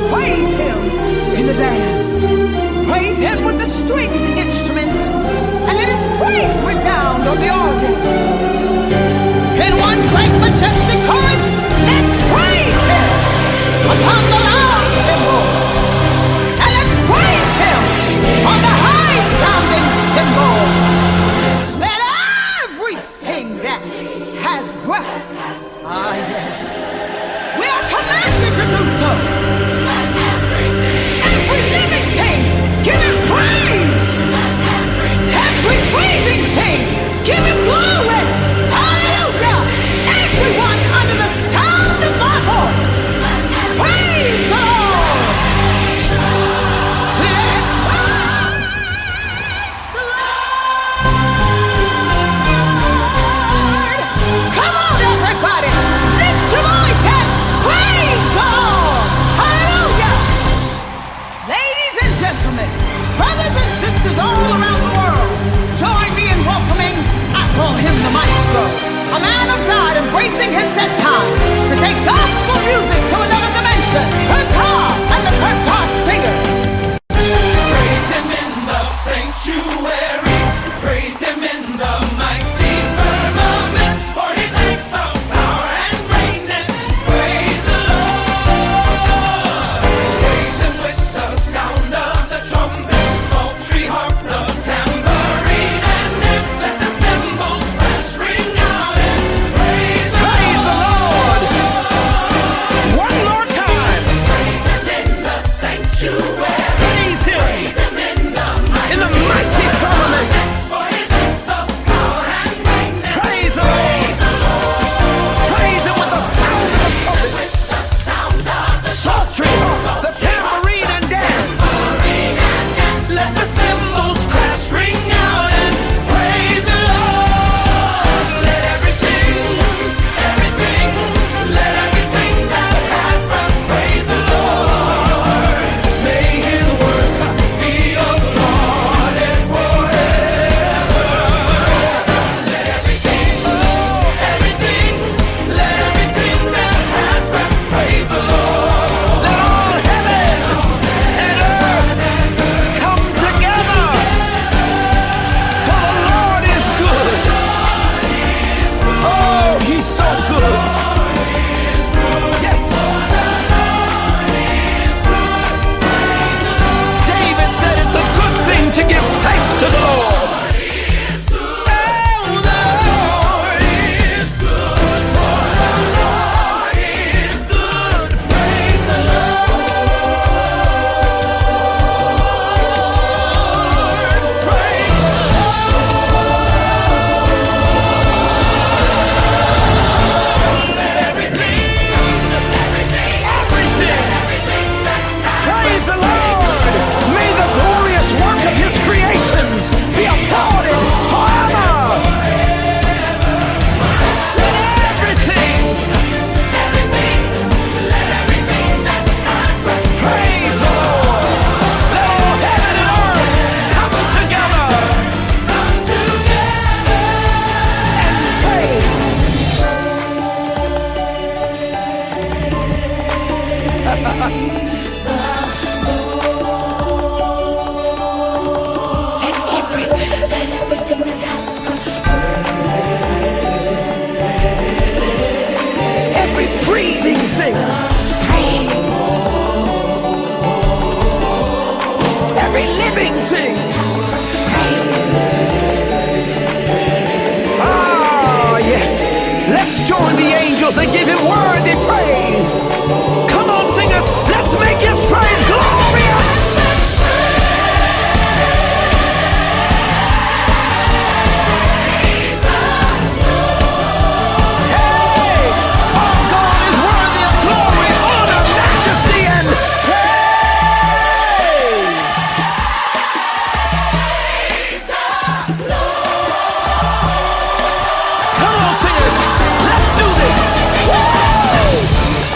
Praise him in the dance. Praise him with the stringed instruments. And let his praise resound on the organs. In one great majestic chorus, let's praise him upon the loud cymbals. And let's praise him on the high sounding cymbals. Let everything that has breath, yes, we are commanded to do so. Every living thing, give him praise. Every breathing thing, give him glory. Hallelujah. Everyone under the sound of my voice, praise the Lord. Let's praise the Lord. Come on, everybody. Lift your voice and praise the Lord. Hallelujah. Ladies and gentlemen, brothers and sisters all around the world, join me in welcoming, I call him the maestro, a man of God embracing his set time to take gospel music to another dimension, Kurt Carr and the Kurt Carr Singers. Praise him in the sanctuary, praise him in the mighty firmament, for his acts of power and greatness. Praise the Lord. Praise him with the sound of the trumpet, psaltery, harp, the tambourine, and dance. Let the cymbals crash, ring out, and praise the Lord. One more time. Praise him in the sanctuary, Praise him praise him in the in the mighty firmament. for his acts of power and greatness. Praise the Lord. Praise him with the sound of the trumpet, The sound of the psaltery, the tambourine and dance. Let the cymbals crash, ring out, and praise the Lord. Let everything that has breath praise the Lord. May his work be applauded forever. Let everything that has breath praise the Lord. Let all heaven and earth come together. For the Lord is good. Oh, he's so good. Yes. David said it's a good thing to give thanks to the Lord. Oh, the Lord is good. For the Lord is good. Praise the Lord. Praise Praise the Lord! May the glorious work of his creations be applauded forever! Let everything praise the Lord! Let all heaven and earth come together and every breathing thing, every living thing. Ah, yes. Let's join the angels and give him worthy praise. Come on, singers, let's make his praise glorious. Hey, our God is worthy of glory, honor, majesty, and praise. Come on, singers, let's do this. Woo!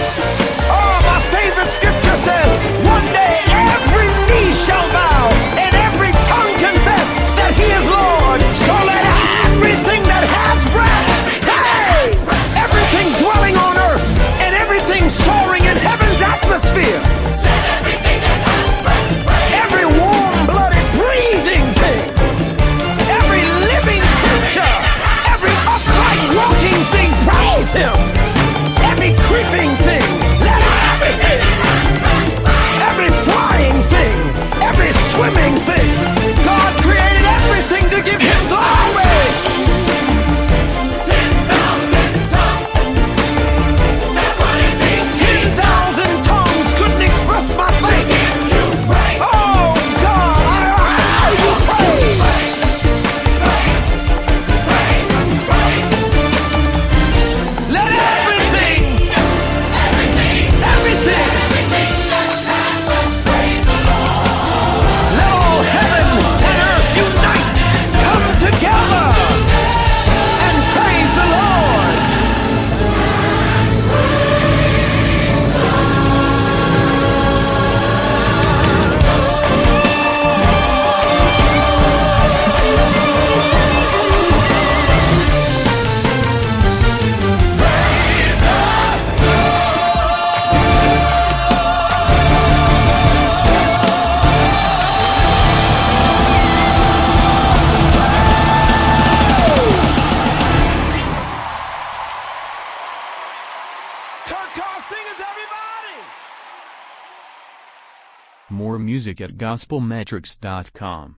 music at gospelmetrics.com.